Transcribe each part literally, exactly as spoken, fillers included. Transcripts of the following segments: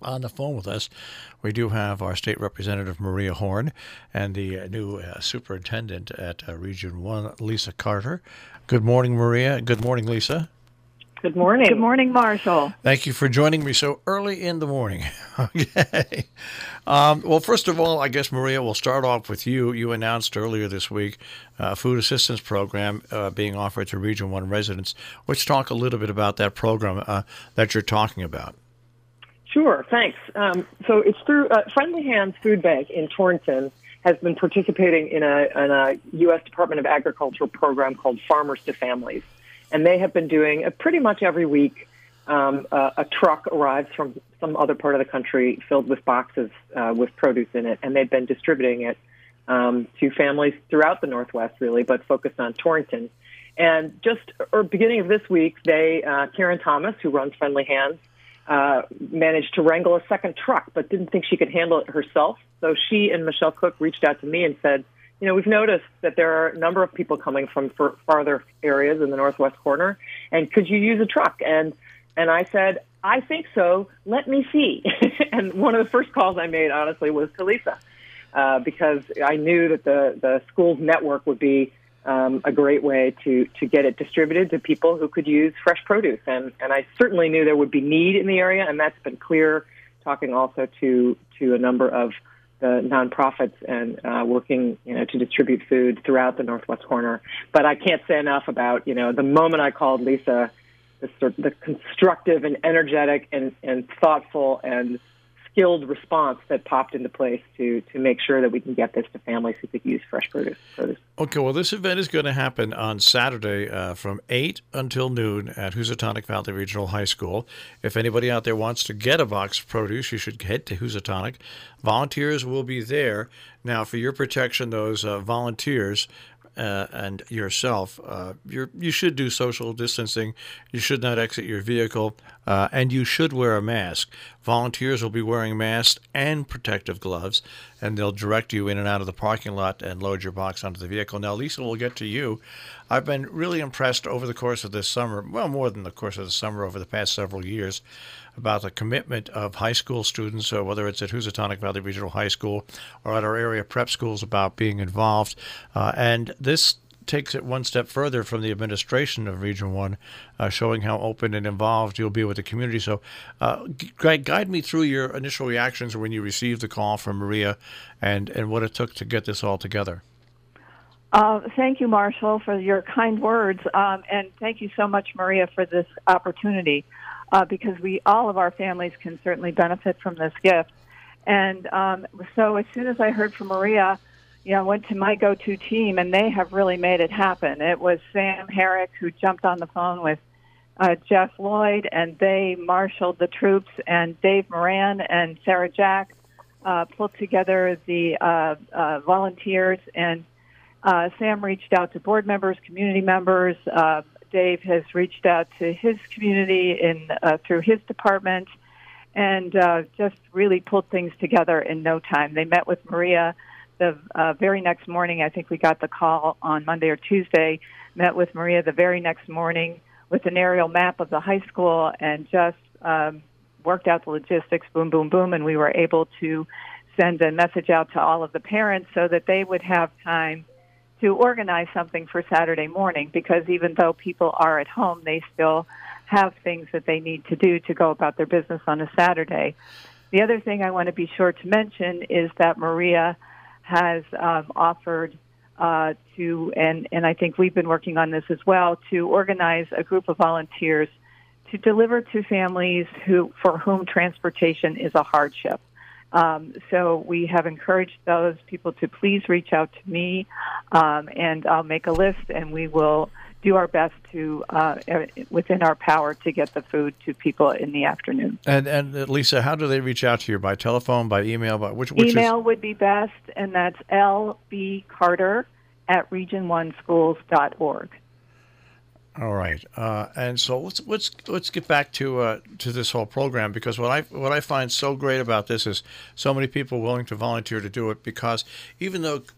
on the phone with us, we do have our State Representative Maria Horn and the uh, new uh, Superintendent at uh, Region one, Lisa Carter. Good morning, Maria. Good morning, Lisa. Good morning. Good morning, Marshall. Thank you for joining me so early in the morning. Okay. Um, well, first of all, I guess, Maria, we'll start off with you. You announced earlier this week a food assistance program uh, being offered to Region one residents. Let's talk a little bit about that program uh, that you're talking about. Sure, thanks. Um, so it's through uh, Friendly Hands Food Bank in Torrington has been participating in a, in a U S Department of Agriculture program called Farmers to Families. And they have been doing, uh, pretty much every week, um, uh, a truck arrives from some other part of the country filled with boxes uh, with produce in it, and they've been distributing it um, to families throughout the Northwest, really, but focused on Torrington. And just or beginning of this week, they uh, Karen Thomas, who runs Friendly Hands, uh, managed to wrangle a second truck, but didn't think she could handle it herself. So she and Michelle Cook reached out to me and said, you know, we've noticed that there are a number of people coming from far, farther areas in the northwest corner, and could you use a truck? And and I said, I think so. Let me see. And one of the first calls I made, honestly, was to Lisa, uh, because I knew that the, the school's network would be um, a great way to, to get it distributed to people who could use fresh produce. And, and I certainly knew there would be need in the area, and that's been clear, talking also to, to a number of the nonprofits and uh, working, you know, to distribute food throughout the northwest corner. But I can't say enough about, you know, the moment I called Lisa, the sort the constructive and energetic and, and thoughtful and skilled response that popped into place to to make sure that we can get this to families who could use fresh produce. produce. Okay, well, this event is going to happen on Saturday uh, from eight until noon at Housatonic Valley Regional High School. If anybody out there wants to get a box of produce, you should head to Housatonic. Volunteers will be there. Now, for your protection, those uh, volunteers Uh, and yourself, uh, you're, you should do social distancing. You should not exit your vehicle, uh, and you should wear a mask. Volunteers will be wearing masks and protective gloves, and they'll direct you in and out of the parking lot and load your box onto the vehicle. Now, Lisa, we'll get to you. I've been really impressed over the course of this summer, well, more than the course of the summer, over the past several years, about the commitment of high school students, uh, whether it's at Housatonic Valley Regional High School or at our area prep schools, about being involved. Uh, and this takes it one step further from the administration of Region one, uh, showing how open and involved you'll be with the community. So uh, gu- guide me through your initial reactions when you received the call from Maria and, and what it took to get this all together. Uh, thank you, Marshall, for your kind words. Um, and thank you so much, Maria, for this opportunity. Uh, because we, all of our families can certainly benefit from this gift. And um, so as soon as I heard from Maria, you know, I went to my go-to team, and they have really made it happen. It was Sam Herrick who jumped on the phone with uh, Jeff Lloyd, and they marshaled the troops, and Dave Moran and Sarah Jack uh, pulled together the uh, uh, volunteers, and uh, Sam reached out to board members, community members. Uh, Dave has reached out to his community in uh, through his department, and uh, just really pulled things together in no time. They met with Maria the uh, very next morning. I think we got the call on Monday or Tuesday, met with Maria the very next morning with an aerial map of the high school, and just um, worked out the logistics, boom, boom, boom, and we were able to send a message out to all of the parents so that they would have time to organize something for Saturday morning, because even though people are at home, they still have things that they need to do to go about their business on a Saturday. The other thing I want to be sure to mention is that Maria has um, offered uh, to, and, and I think we've been working on this as well, to organize a group of volunteers to deliver to families who for whom transportation is a hardship. Um, so we have encouraged those people to please reach out to me, um, and I'll make a list, and we will do our best to, uh, within our power, to get the food to people in the afternoon. And and uh, Lisa, how do they reach out to you? By telephone, by email, by which? which Email is... would be best, and that's l b carter at region one schools dot org. All right, uh, and so let's let's let's get back to uh, to this whole program, because what I what I find so great about this is so many people willing to volunteer to do it, because even though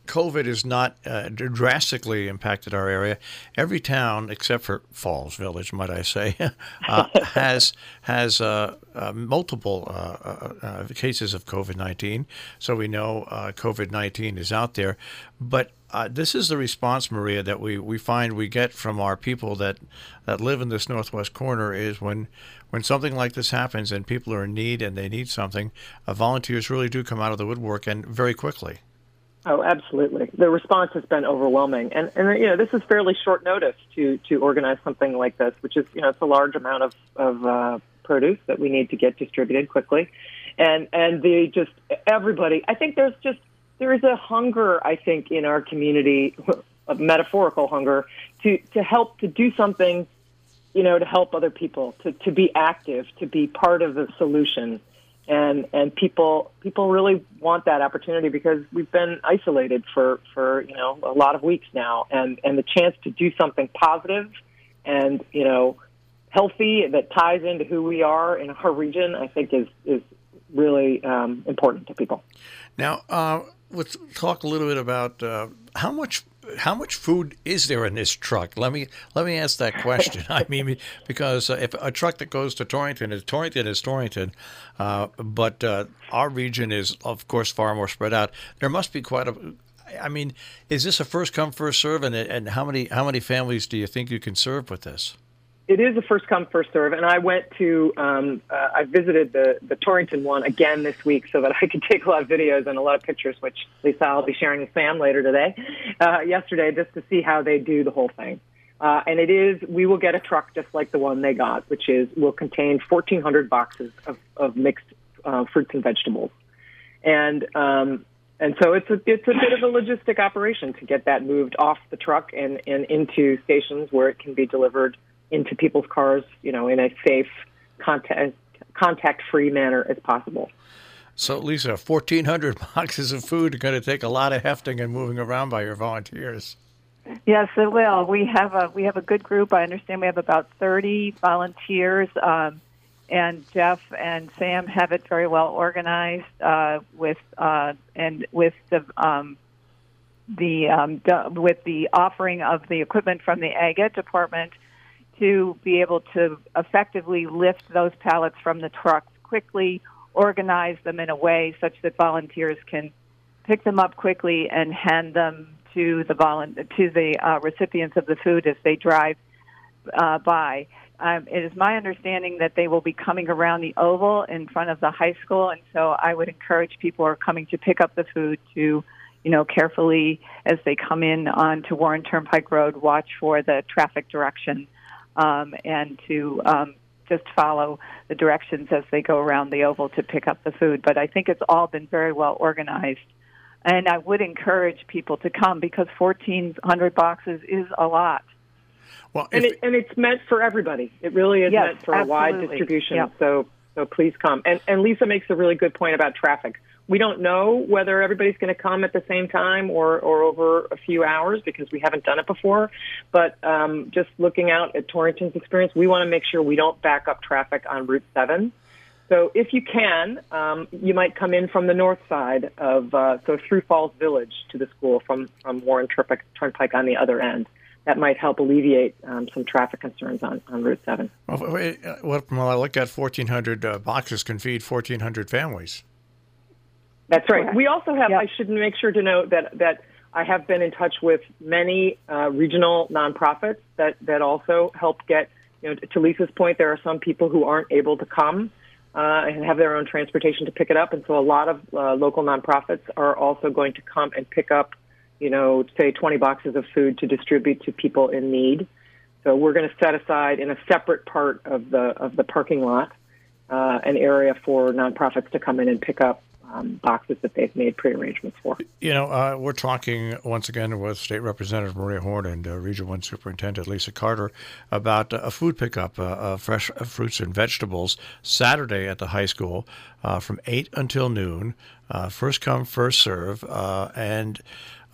COVID has not uh, drastically impacted our area, every town except for Falls Village, might I say, uh, has has uh, uh, multiple uh, uh, cases of COVID nineteen. So we know uh, COVID nineteen is out there. But uh, this is the response, Maria, that we, we find we get from our people that, that live in this northwest corner is when when something like this happens and people are in need and they need something, uh, volunteers really do come out of the woodwork and very quickly. Oh, absolutely. The response has been overwhelming. And, and you know, this is fairly short notice to, to organize something like this, which is, you know, it's a large amount of, of uh, produce that we need to get distributed quickly. And, and the just everybody, I think there's just, there is a hunger, I think, in our community, a metaphorical hunger, to, to help, to do something, you know, to help other people, to, to be active, to be part of the solution. And and people people really want that opportunity because we've been isolated for, for you know a lot of weeks now, and, and the chance to do something positive and you know healthy that ties into who we are in our region, I think is is really um, important to people. Now, uh, let's talk a little bit about uh, how much. How much food is there in this truck? Let me let me ask that question. I mean, because uh, if a truck that goes to Torrington is Torrington is Torrington, uh, but uh, our region is, of course, far more spread out. There must be quite a. I mean, is this a first come first serve? And and how many how many families do you think you can serve with this? It is a first come, first serve, and I went to, um, uh, I visited the, the Torrington one again this week so that I could take a lot of videos and a lot of pictures, which Lisa, I'll be sharing with Sam later today, uh, yesterday, just to see how they do the whole thing. Uh, and it is, we will get a truck just like the one they got, which is, will contain fourteen hundred boxes of, of mixed uh, fruits and vegetables. And, um, and so it's a, it's a bit of a logistic operation to get that moved off the truck and, and into stations where it can be delivered into people's cars, you know, in a safe, contact, contact-free manner as possible. So, Lisa, fourteen hundred boxes of food are going to take a lot of hefting and moving around by your volunteers. Yes, it will. We have a we have a good group. I understand we have about thirty volunteers, um, and Jeff and Sam have it very well organized uh, with uh, and with the um, the um, with the offering of the equipment from the Ag Ed department to be able to effectively lift those pallets from the truck quickly, organize them in a way such that volunteers can pick them up quickly and hand them to the volu- to the uh, recipients of the food as they drive uh, by. Um, it is my understanding that they will be coming around the oval in front of the high school, and so I would encourage people who are coming to pick up the food to, you know, carefully as they come in onto Warren Turnpike Road, watch for the traffic direction. Um, and to um, just follow the directions as they go around the oval to pick up the food. But I think it's all been very well organized. And I would encourage people to come because fourteen hundred boxes is a lot. Well, and, it, and it's meant for everybody. It really is yes, meant for absolutely. a wide distribution. Yep. So, so please come. And, and Lisa makes a really good point about traffic. We don't know whether everybody's going to come at the same time or, or over a few hours because we haven't done it before. But um, just looking out at Torrington's experience, we want to make sure we don't back up traffic on Route seven. So if you can, um, you might come in from the north side of, uh, so through Falls Village to the school from, from Warren Turnpike, Turnpike on the other end. That might help alleviate um, some traffic concerns on, on Route seven. Well, wait, well, I look at fourteen hundred uh, boxes can feed fourteen hundred families. That's right. Correct. We also have, Yep. I should make sure to note that, that I have been in touch with many uh, regional nonprofits that, that also help get, you know, to Lisa's point, there are some people who aren't able to come uh, and have their own transportation to pick it up. And so a lot of uh, local nonprofits are also going to come and pick up, you know, say twenty boxes of food to distribute to people in need. So we're going to set aside in a separate part of the, of the parking lot uh, an area for nonprofits to come in and pick up Um, boxes that they've made pre-arrangements for. You know, uh, we're talking once again with State Representative Maria Horn and uh, Region one Superintendent Lisa Carter about uh, a food pickup uh, of fresh uh, fruits and vegetables Saturday at the high school uh, from eight until noon, uh, first come, first serve. Uh, and uh,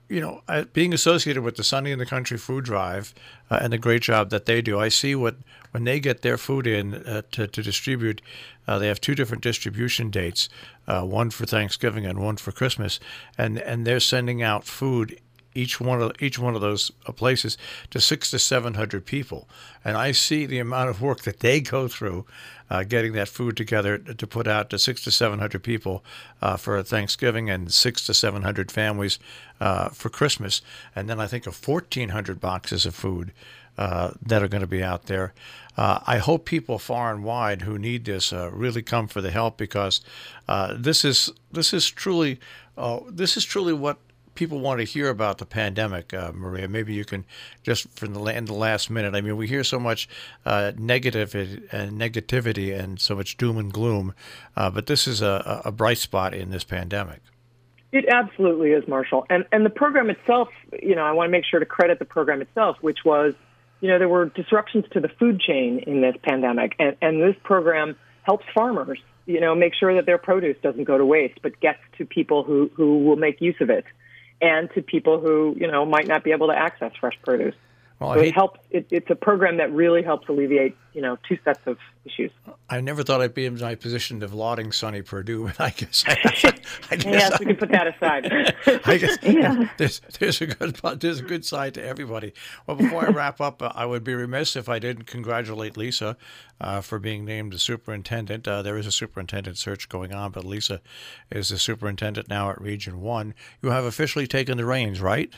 you know, I, being associated with the Sunny in the Country Food Drive uh, and the great job that they do, I see what when they get their food in uh, to, to distribute, uh, they have two different distribution dates, uh, one for Thanksgiving and one for Christmas, and and they're sending out food each one of each one of those places to six to seven hundred people, and I see the amount of work that they go through, uh, getting that food together to put out to six to seven hundred people uh, for Thanksgiving and six to seven hundred families uh, for Christmas, and then I think of fourteen hundred boxes of food uh, that are going to be out there. Uh, I hope people far and wide who need this uh, really come for the help, because uh, this is this is truly uh, this is truly what people want to hear about the pandemic. uh, Maria, maybe you can just from the in the last minute. I mean, we hear so much uh, negative and negativity and so much doom and gloom, uh, but this is a, a bright spot in this pandemic. It absolutely is, Marshall. And and the program itself, you know, I want to make sure to credit the program itself, which was, you know, there were disruptions to the food chain in this pandemic, and and this program helps farmers, you know, make sure that their produce doesn't go to waste, but gets to people who who will make use of it, and to people who, you know, might not be able to access fresh produce. Well, so I it hate, helps. It, it's a program that really helps alleviate, you know, two sets of issues. I never thought I'd be in my position of lauding Sonny Perdue, but I guess I, I guess yes, I, we can put that aside. I guess Yeah. there's there's a good there's a good side to everybody. Well, before I wrap up, uh, I would be remiss if I didn't congratulate Lisa uh, for being named the superintendent. Uh, there is a superintendent search going on, but Lisa is the superintendent now at Region One. You have officially taken the reins, right?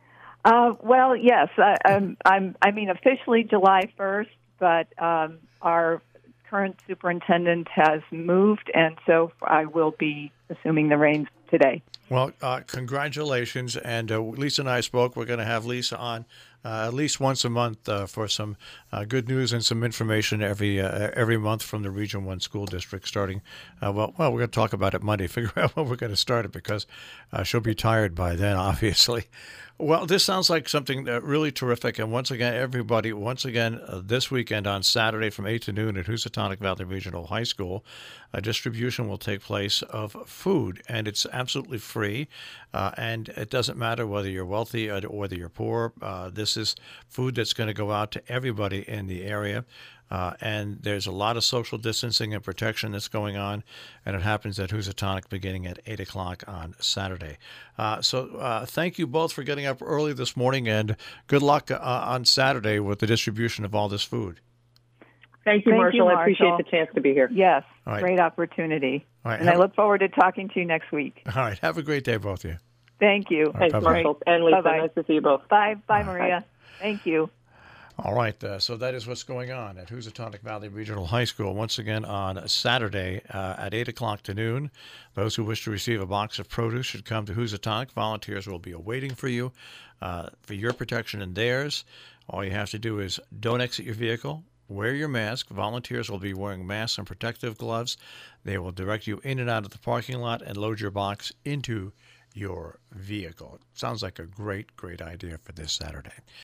Uh, well, yes, I, I'm, I'm, I mean, officially July first, but um, our current superintendent has moved, and so I will be assuming the reins today. Well, uh, congratulations. And uh, Lisa and I spoke. We're going to have Lisa on uh, at least once a month uh, for some uh, good news and some information every uh, every month from the Region One School District. Starting, uh, well, well, we're going to talk about it Monday. Figure out when we're going to start it, because uh, she'll be tired by then, obviously. Well, this sounds like something uh, really terrific. And once again, everybody, once again, uh, this weekend on Saturday from eight to noon at Housatonic Valley Regional High School, a distribution will take place of food, and it's absolutely free. Uh, and it doesn't matter whether you're wealthy or whether you're poor. Uh, this is food that's going to go out to everybody in the area. Uh, and there's a lot of social distancing and protection that's going on, and it happens at Housatonic beginning at eight o'clock on Saturday. Uh, so uh, thank you both for getting up early this morning, and good luck uh, on Saturday with the distribution of all this food. Thank you, Thank Marshall. you, I appreciate Marshall. the chance to be here. Yes, All right. great opportunity. All right, And I have- look forward to talking to you next week. All right. Have a great day, both of you. Thank you. right, Thanks, bye-bye. Marshall. And Lisa, Bye-bye. nice to see you both. Bye, bye, Maria. Thank you. All right, uh, so that is what's going on at Housatonic Valley Regional High School once again on Saturday uh, at eight o'clock to noon. Those who wish to receive a box of produce should come to Housatonic. Volunteers will be awaiting for you uh, for your protection and theirs. All you have to do is don't exit your vehicle, wear your mask. Volunteers will be wearing masks and protective gloves. They will direct you in and out of the parking lot and load your box into your vehicle. Sounds like a great, great idea for this Saturday.